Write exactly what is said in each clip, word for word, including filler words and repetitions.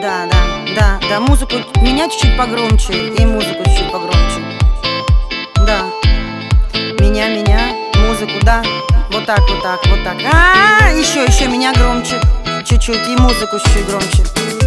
Да, да, да, да, музыку меня чуть-чуть погромче и музыку чуть-чуть погромче. Да, меня, меня, музыку, да, вот так, вот так, вот так. А, еще, еще меня громче, чуть-чуть и музыку чуть-чуть громче.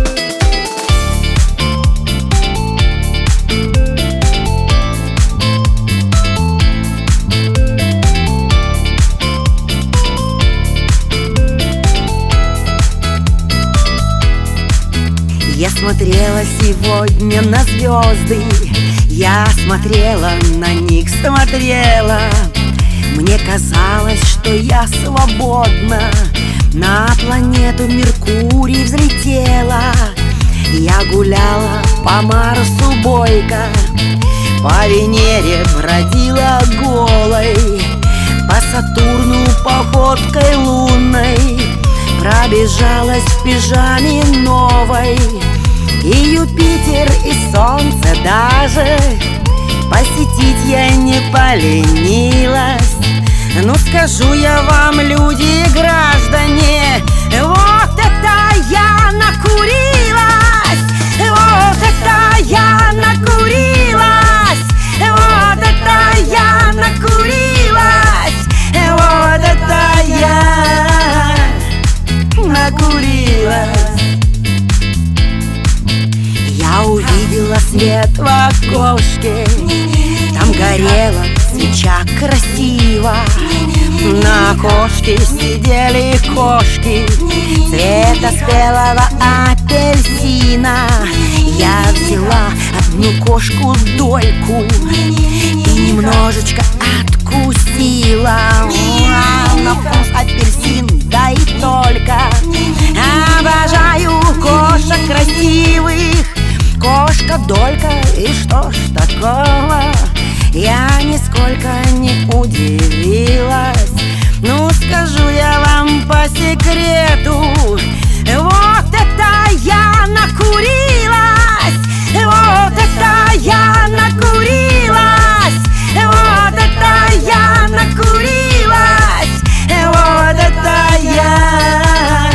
Я смотрела сегодня на звезды, я смотрела на них, смотрела. Мне казалось, что я свободна, на планету Меркурий взлетела. Я гуляла по Марсу бойко, по Венере бродила голой, по Сатурну походкой лунной пробежалась в пижаме новой. И Юпитер, и Солнце даже посетить я не поленилась. Ну скажу я вам, люди и граждане, вот это я накурилась, вот это я накурилась, вот это я накурилась, вот это я накурилась. Я увидела свет в окошке, там горела свеча красиво. На окошке сидели кошки цвета спелого апельсина. Я взяла одну кошку дольку и немножечко откусила. На вкус апельсин, да и только. Обожаю кошек красивых, кошка долька, и что ж такого? Я нисколько не удивилась. Ну скажу я вам по секрету, вот это я накурилась, вот это я накурилась, вот это я накурилась, вот это я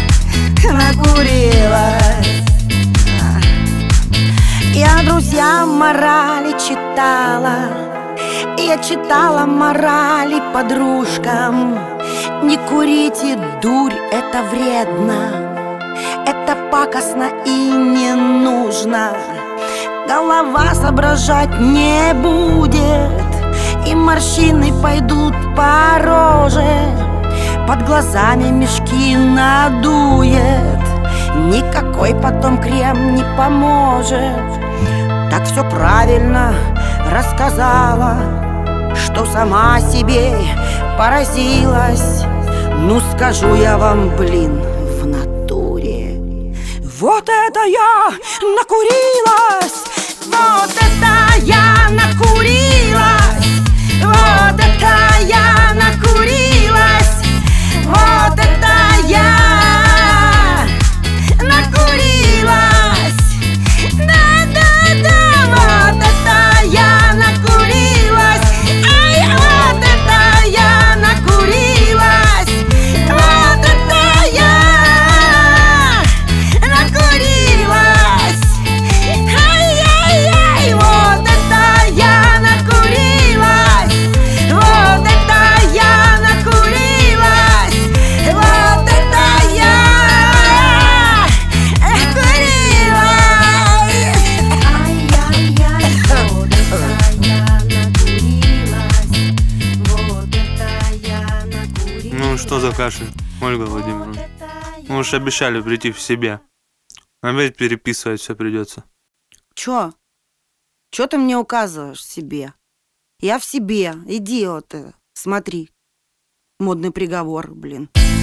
накурилась. Я друзьям морали читала, я читала морали подружкам. Не курите, дурь, это вредно, это пакостно и не нужно. Голова соображать не будет, и морщины пойдут по роже, под глазами мешки надует, никакой потом крем не поможет. Так все правильно рассказала, что сама себе поразилась. Ну скажу я вам, блин, в натуре, вот это я накурилась, вот это я накурилась, вот это я накурилась, вот это я накурилась. Да-да-да, вот это я накурилась. Ай, вот это я накурилась. Вот это я накурилась. Ай-яй-яй, вот это я накурилась. Вот это я накурилась. Вот это я накурилась. Ай-яй-яй, вот это я накурилась. Вот это я накурилась. Ну что за кашель, Ольга Владимировна? Мы уж обещали прийти в себя. Опять переписывать все придется. Чё? Чё ты мне указываешь себе? Я в себе, иди вот, э, смотри. Модный приговор, блин.